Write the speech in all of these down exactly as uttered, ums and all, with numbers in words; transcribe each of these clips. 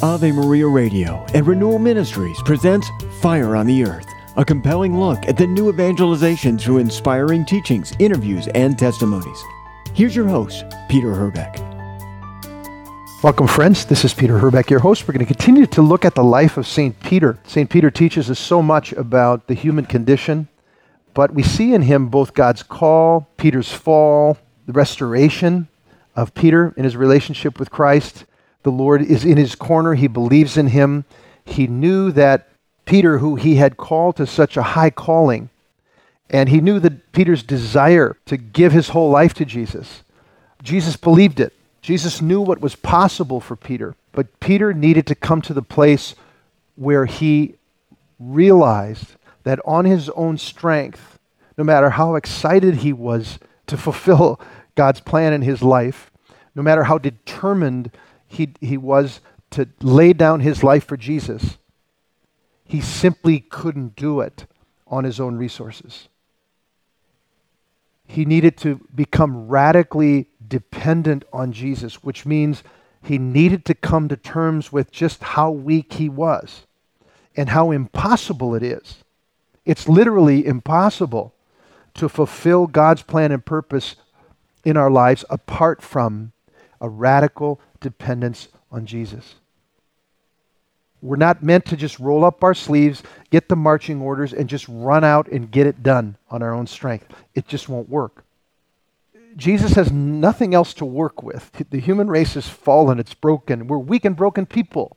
Ave Maria Radio and Renewal Ministries presents Fire on the Earth, a compelling look at the new evangelization through inspiring teachings, interviews, and testimonies. Here's your host, Peter Herbeck. Welcome, friends. This is Peter Herbeck, your host. We're going to continue to look at the life of Saint Peter. Saint Peter teaches us so much about the human condition, but we see in him both God's call, Peter's fall, the restoration of Peter in his relationship with Christ. The Lord is in his corner. He believes in him. He knew that Peter, who he had called to such a high calling, and he knew that Peter's desire to give his whole life to Jesus. Jesus believed it. Jesus knew what was possible for Peter, but Peter needed to come to the place where he realized that on his own strength, no matter how excited he was to fulfill God's plan in his life, no matter how determined he, he was to lay down his life for Jesus, he simply couldn't do it on his own resources. He needed to become radically dependent on Jesus, which means he needed to come to terms with just how weak he was and how impossible it is. It's literally impossible to fulfill God's plan and purpose in our lives apart from a radical dependence on Jesus. We're not meant to just roll up our sleeves, get the marching orders, and just run out and get it done on our own strength. It just won't work. Jesus has nothing else to work with. The human race is fallen, it's broken. We're weak and broken people.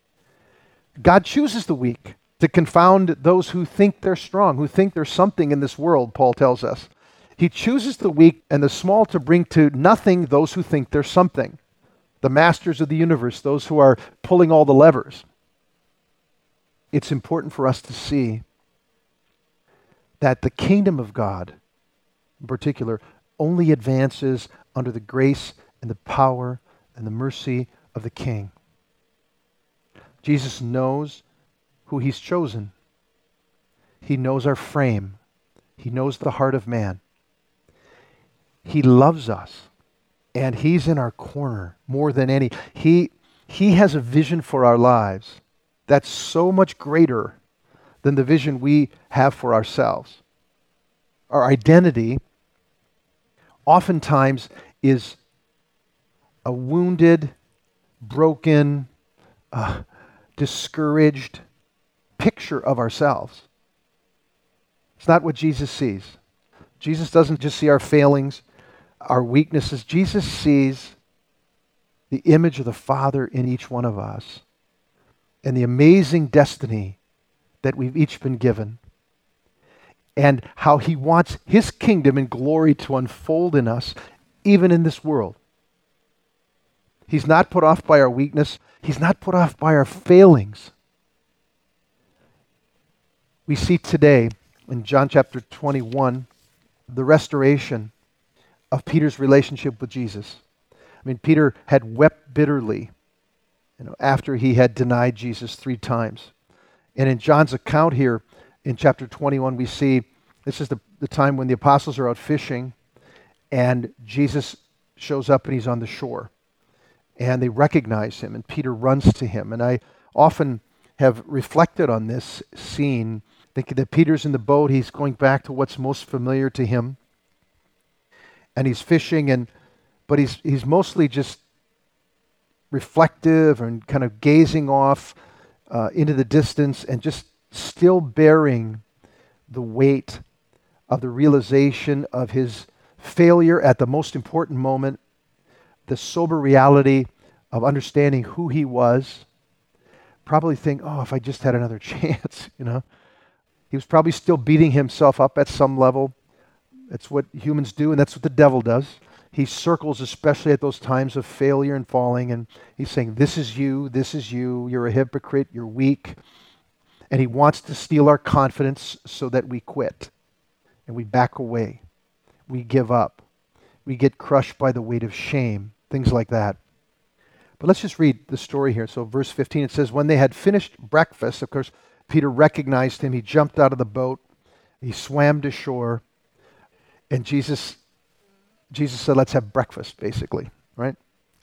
God chooses the weak to confound those who think they're strong, who think there's something in this world, Paul tells us. He chooses the weak and the small to bring to nothing those who think there's something. The masters of the universe, those who are pulling all the levers. It's important for us to see that the kingdom of God, in particular, only advances under the grace and the power and the mercy of the King. Jesus knows who he's chosen. He knows our frame. He knows the heart of man. He loves us, and he's in our corner more than any. He, he has a vision for our lives that's so much greater than the vision we have for ourselves. Our identity oftentimes is a wounded, broken, uh, discouraged picture of ourselves. It's not what Jesus sees. Jesus doesn't just see our failings, our weaknesses. Jesus sees the image of the Father in each one of us and the amazing destiny that we've each been given, and how he wants his kingdom and glory to unfold in us, even in this world. He's not put off by our weakness. He's not put off by our failings. We see today in John chapter twenty-one the restoration of Peter's relationship with Jesus. I mean, Peter had wept bitterly, you know, after he had denied Jesus three times. And in John's account here, in chapter twenty-one, we see this is the, the time when the apostles are out fishing, and Jesus shows up and he's on the shore. And they recognize him, and Peter runs to him. And I often have reflected on this scene, thinking that Peter's in the boat, he's going back to what's most familiar to him. And he's fishing, and but he's he's mostly just reflective and kind of gazing off uh, into the distance and just still bearing the weight of the realization of his failure at the most important moment, the sober reality of understanding who he was. Probably think, oh, if I just had another chance, you know. He was probably still beating himself up at some level. That's what humans do, and that's what the devil does. He circles, especially at those times of failure and falling, and he's saying, this is you, this is you, you're a hypocrite, you're weak. And he wants to steal our confidence so that we quit, and we back away. We give up. We get crushed by the weight of shame, things like that. But let's just read the story here. So verse fifteen, it says, when they had finished breakfast, of course, Peter recognized him. He jumped out of the boat. He swam to shore. And Jesus, Jesus said, let's have breakfast, basically, right?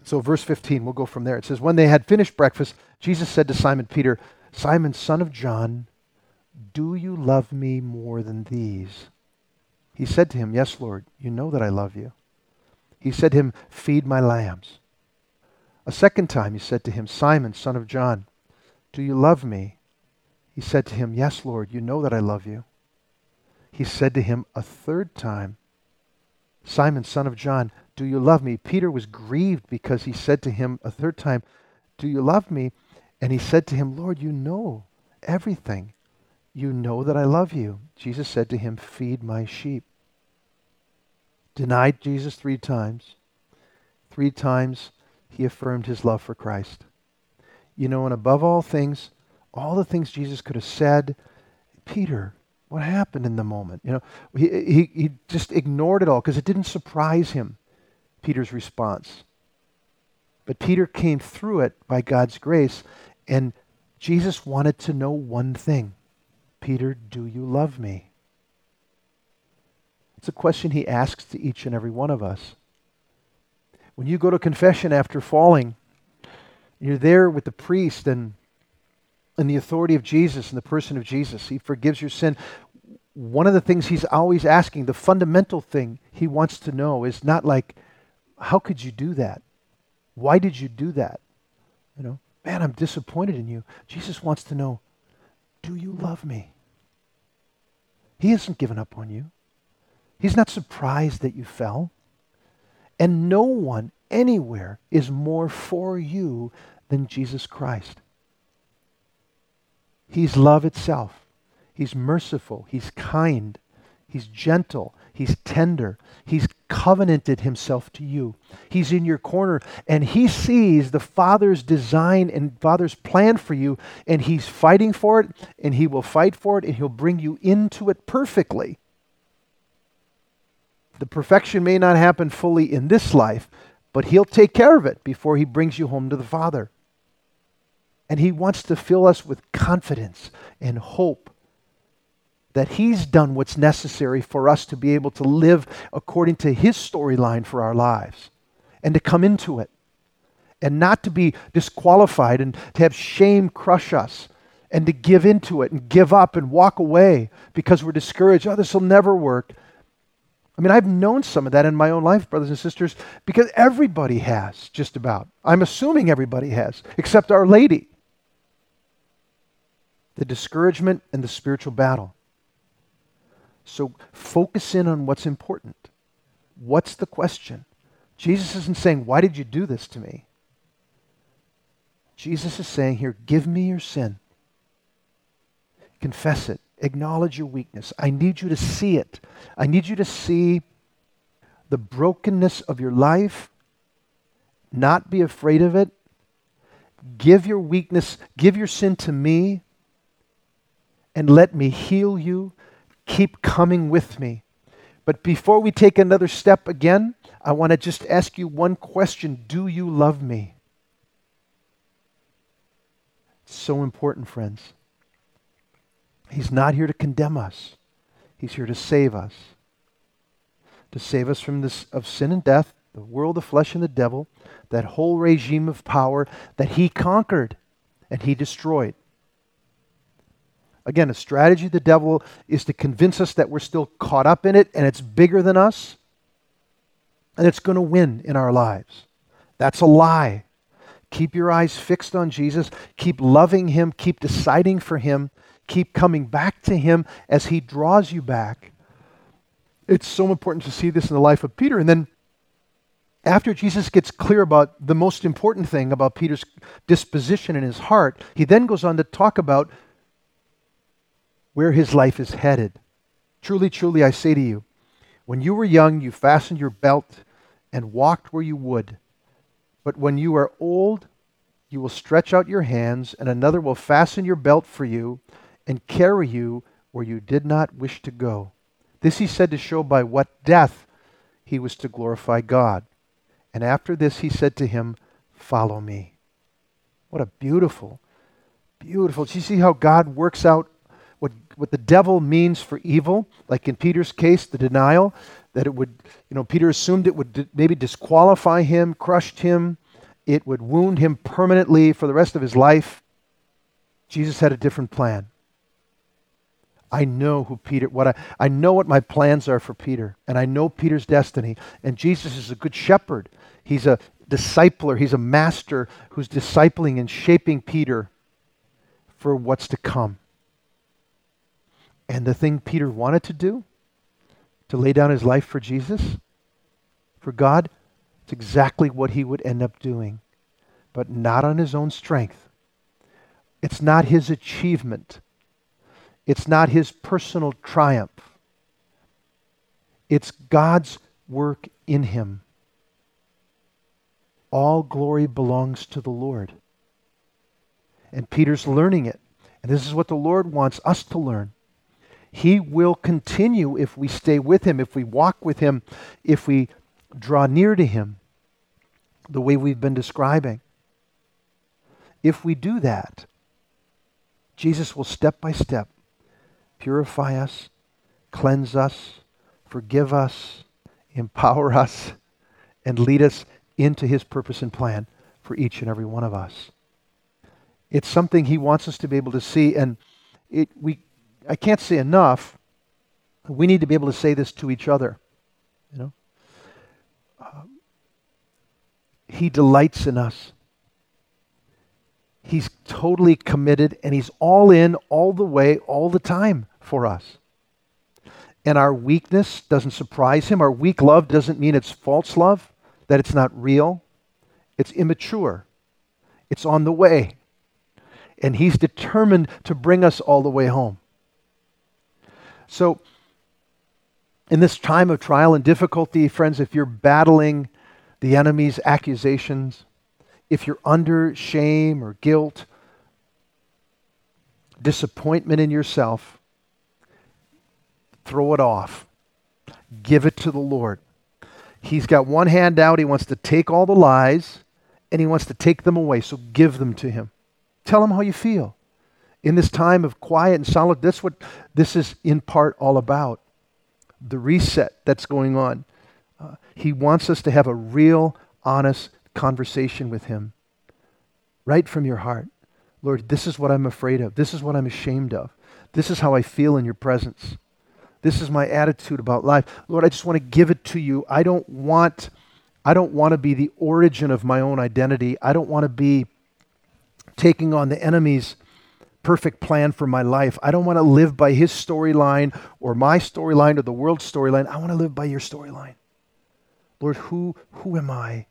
So verse fifteen, we'll go from there. It says, when they had finished breakfast, Jesus said to Simon Peter, Simon, son of John, do you love me more than these? He said to him, yes, Lord, you know that I love you. He said to him, feed my lambs. A second time he said to him, Simon, son of John, do you love me? He said to him, yes, Lord, you know that I love you. He said to him a third time, Simon, son of John, do you love me? Peter was grieved because he said to him a third time, do you love me? And he said to him, Lord, you know everything. You know that I love you. Jesus said to him, feed my sheep. Denied Jesus three times. Three times he affirmed his love for Christ. You know, and above all things, all the things Jesus could have said, Peter, what happened in the moment? You know, he, he, he just ignored it all because it didn't surprise him, Peter's response. But Peter came through it by God's grace, and Jesus wanted to know one thing. Peter, do you love me? It's a question he asks to each and every one of us. When you go to confession after falling, you're there with the priest and and the authority of Jesus and the person of Jesus. He forgives your sin. One of the things he's always asking, the fundamental thing he wants to know is not like, how could you do that? Why did you do that? You know, man, I'm disappointed in you. Jesus wants to know, do you love me? He hasn't given up on you. He's not surprised that you fell. And no one anywhere is more for you than Jesus Christ. He's love itself. He's merciful. He's kind. He's gentle. He's tender. He's covenanted himself to you. He's in your corner, and he sees the Father's design and Father's plan for you, and he's fighting for it, and he will fight for it, and he'll bring you into it perfectly. The perfection may not happen fully in this life, but he'll take care of it before he brings you home to the Father. And he wants to fill us with confidence and hope that he's done what's necessary for us to be able to live according to his storyline for our lives and to come into it and not to be disqualified and to have shame crush us and to give into it and give up and walk away because we're discouraged. Oh, this will never work. I mean, I've known some of that in my own life, brothers and sisters, because everybody has, just about. I'm assuming everybody has, except Our Lady. The discouragement and the spiritual battle. So focus in on what's important. What's the question? Jesus isn't saying, why did you do this to me? Jesus is saying here, give me your sin. Confess it. Acknowledge your weakness. I need you to see it. I need you to see the brokenness of your life. Not be afraid of it. Give your weakness, give your sin to me, and let me heal you. Keep coming with me. But before we take another step again, I want to just ask you one question. Do you love me? It's so important, friends. He's not here to condemn us. He's here to save us. To save us from this of sin and death, the world, the flesh, and the devil, that whole regime of power that he conquered and he destroyed. Again, a strategy of the devil is to convince us that we're still caught up in it and it's bigger than us and it's going to win in our lives. That's a lie. Keep your eyes fixed on Jesus. Keep loving him. Keep deciding for him. Keep coming back to him as he draws you back. It's so important to see this in the life of Peter. And then after Jesus gets clear about the most important thing about Peter's disposition in his heart, he then goes on to talk about where his life is headed. Truly, truly, I say to you, when you were young, you fastened your belt and walked where you would. But when you are old, you will stretch out your hands, and another will fasten your belt for you and carry you where you did not wish to go. This he said to show by what death he was to glorify God. And after this he said to him, follow me. What a beautiful, beautiful. Do you see how God works out what, what the devil means for evil? Like in Peter's case, the denial, that it would, you know, Peter assumed it would maybe disqualify him, crushed him, it would wound him permanently for the rest of his life. Jesus had a different plan. I know who Peter, what I, I know what my plans are for Peter, and I know Peter's destiny. And Jesus is a good shepherd. He's a discipler. He's a master who's discipling and shaping Peter for what's to come. And the thing Peter wanted to do, to lay down his life for Jesus, for God, it's exactly what he would end up doing, but not on his own strength. It's not his achievement. It's not his personal triumph. It's God's work in him. All glory belongs to the Lord. And Peter's learning it. And this is what the Lord wants us to learn. He will continue if we stay with him, if we walk with him, if we draw near to him, the way we've been describing. If we do that, Jesus will step by step purify us, cleanse us, forgive us, empower us, and lead us into his purpose and plan for each and every one of us. It's something he wants us to be able to see, and it, we, I can't say enough, we need to be able to say this to each other. You know, uh, he delights in us. He's totally committed, and he's all in, all the way, all the time for us. And our weakness doesn't surprise him. Our weak love doesn't mean it's false love, that it's not real. It's immature. It's on the way. And he's determined to bring us all the way home. So, in this time of trial and difficulty, friends, if you're battling the enemy's accusations, if you're under shame or guilt, disappointment in yourself, throw it off. Give it to the Lord. He's got one hand out. He wants to take all the lies, and he wants to take them away. So give them to him. Tell him how you feel. In this time of quiet and solitude, that's what this is in part all about. The reset that's going on. Uh, he wants us to have a real, honest conversation with him. Right from your heart. Lord, this is what I'm afraid of. This is what I'm ashamed of. This is how I feel in your presence. This is my attitude about life. Lord, I just want to give it to you. I don't want, I don't want to be the origin of my own identity. I don't want to be taking on the enemy's perfect plan for my life. I don't want to live by his storyline or my storyline or the world's storyline. I want to live by your storyline. Lord, who, who am I?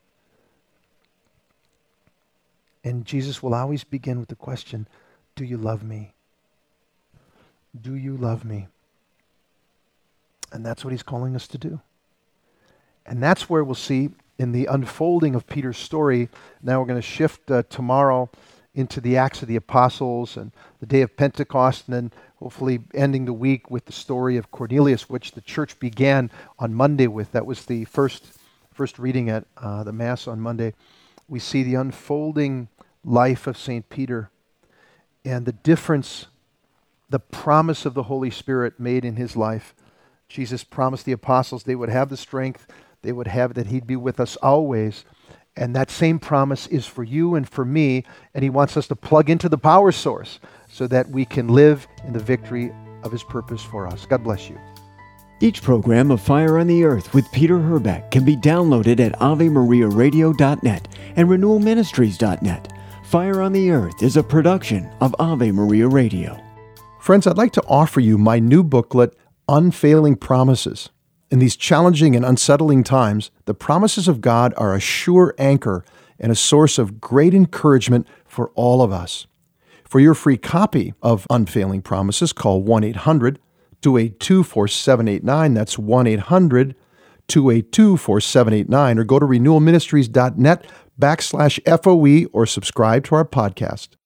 And Jesus will always begin with the question, do you love me? Do you love me? And that's what he's calling us to do. And that's where we'll see in the unfolding of Peter's story. Now we're going to shift uh, tomorrow into the Acts of the Apostles and the day of Pentecost, and then hopefully ending the week with the story of Cornelius, which the church began on Monday with. That was the first, first reading at uh, the Mass on Monday. We see the unfolding life of Saint Peter and the difference, the promise of the Holy Spirit made in his life. Jesus promised the apostles they would have the strength, they would have that he'd be with us always. And that same promise is for you and for me, and he wants us to plug into the power source so that we can live in the victory of his purpose for us. God bless you. Each program of Fire on the Earth with Peter Herbeck can be downloaded at ave maria radio dot net and renewal ministries dot net. Fire on the Earth is a production of Ave Maria Radio. Friends, I'd like to offer you my new booklet, Unfailing Promises. In these challenging and unsettling times, the promises of God are a sure anchor and a source of great encouragement for all of us. For your free copy of Unfailing Promises, call one eight hundred two eight two four seven eight nine. That's one eight hundred two eight two four seven eight nine, or go to renewal ministries dot net backslash F O E or subscribe to our podcast.